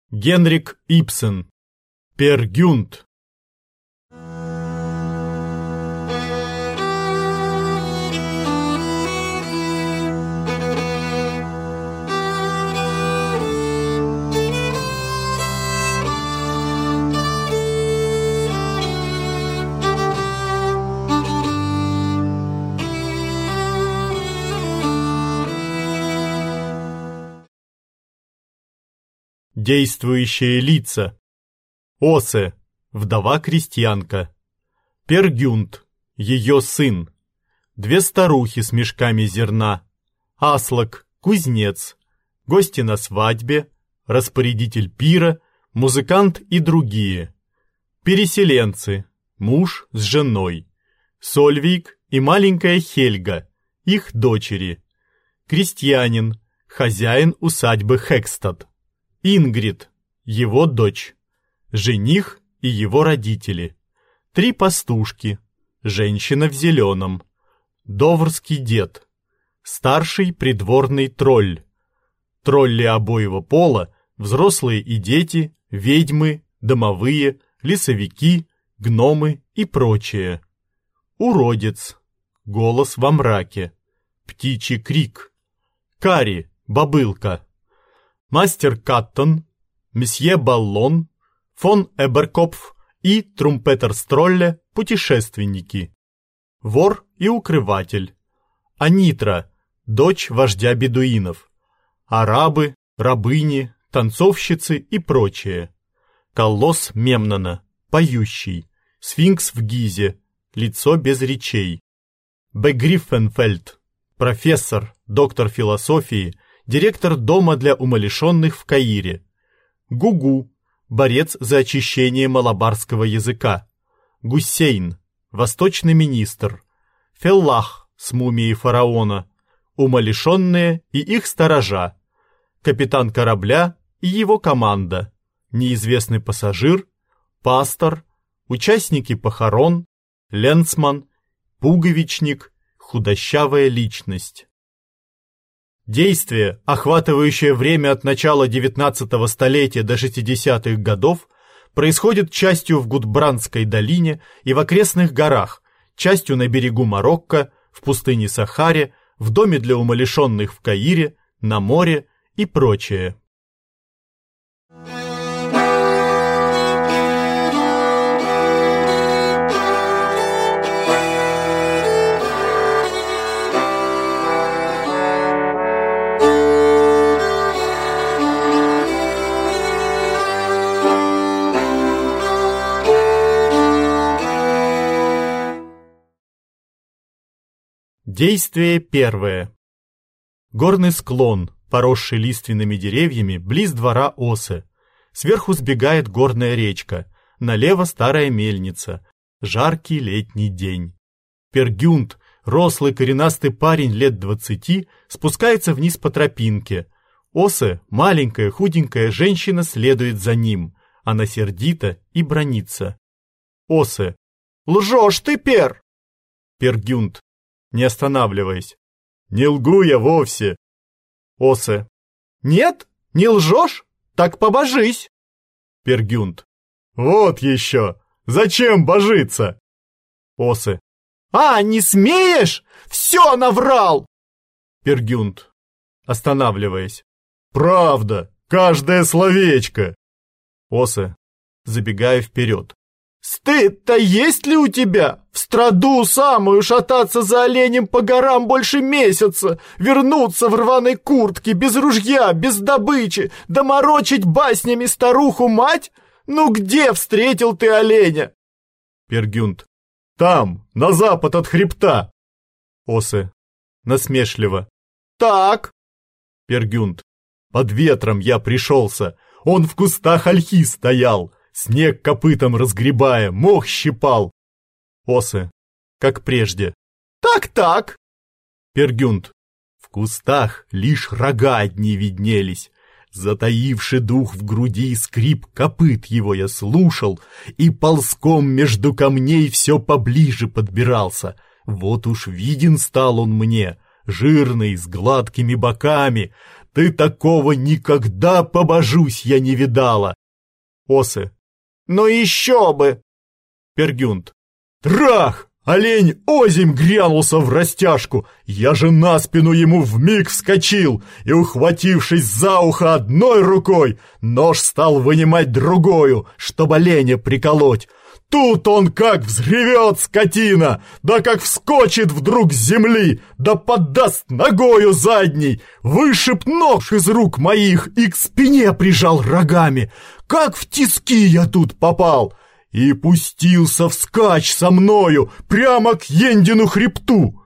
Генрик Ибсен. Пер Гюнт. Действующие лица. Осе, вдова-крестьянка. Пер Гюнт, ее сын. Две старухи с мешками зерна. Аслак, кузнец. Гости на свадьбе. Распорядитель пира, музыкант и другие. Переселенцы, муж с женой. Сольвейк и маленькая Хельга, их дочери. Крестьянин, хозяин усадьбы Хекстад. Ингрид, его дочь, жених и его родители, 3 пастушки, женщина в зеленом, доврский дед, старший придворный тролль, тролли обоего пола, взрослые и дети, ведьмы, домовые, лесовики, гномы и прочее. Уродец, голос во мраке, птичий крик, Кари, бобылка. Мастер Каттон, месье Баллон, фон Эберкопф и Трумпетер-Стролле – путешественники. Вор и укрыватель. Анитра, дочь вождя бедуинов. Арабы, рабыни, танцовщицы и прочее. Колосс Мемнона, поющий. Сфинкс в Гизе, лицо без речей. Бегриффенфельд, профессор, доктор философии, директор дома для умалишенных в Каире. Гугу, борец за очищение малабарского языка. Гусейн, восточный министр. Феллах с мумией фараона. Умалишенные и их сторожа. Капитан корабля и его команда. Неизвестный пассажир. Пастор. Участники похорон. Ленцман. Пуговичник. Худощавая личность. Действие, охватывающее время от начала XIX столетия до 60-х годов, происходит частью в Гудбрандской долине и в окрестных горах, частью на берегу Марокко, в пустыне Сахаре, в доме для умалишенных в Каире, на море и прочее. Действие первое. Горный склон, поросший лиственными деревьями, близ двора Осе. Сверху сбегает горная речка, налево старая мельница. Жаркий летний день. Пер Гюнт, рослый коренастый парень лет 20, спускается вниз по тропинке. Осе, маленькая худенькая женщина, следует за ним. Она сердита и бранится. Осе. «Лжешь ты, Пер!» Пер Гюнт, не останавливаясь. «Не лгу я вовсе!» Осе. «Нет? Не лжешь? Так побожись!» Пер Гюнт. «Вот еще! Зачем божиться?» Осе. «А, не смеешь? Все наврал!» Пер Гюнт, останавливаясь. «Правда! Каждое словечко!» Осе, забегая вперед. «Стыд-то есть ли у тебя? В страду самую шататься за оленем по горам больше месяца, вернуться в рваной куртке, без ружья, без добычи, да морочить баснями старуху-мать? Ну где встретил ты оленя?» Пер Гюнт. «Там, на запад от хребта!» Осе, насмешливо. «Так?» Пер Гюнт. «Под ветром я пришелся, он в кустах ольхи стоял, снег копытом разгребая, мох щипал». Осе, как прежде. «Так-так!» Пер Гюнт. В кустах лишь рога одни виднелись. Затаивший дух в груди, скрип копыт его я слушал, и ползком между камней все поближе подбирался. Вот уж виден стал он мне, жирный, с гладкими боками. Ты такого никогда, побожусь, я не видала. Осы. Ну еще бы. Пергюнд. Трах! Олень озимь грянулся в растяжку. Я же на спину ему вмиг вскочил и, ухватившись за ухо одной рукой, нож стал вынимать другою, чтобы оленя приколоть. Тут он как взревет, скотина, да как вскочит вдруг с земли, да подаст ногою задней, вышиб нож из рук моих и к спине прижал рогами. Как в тиски я тут попал! И пустился вскачь со мною прямо к Ендину хребту.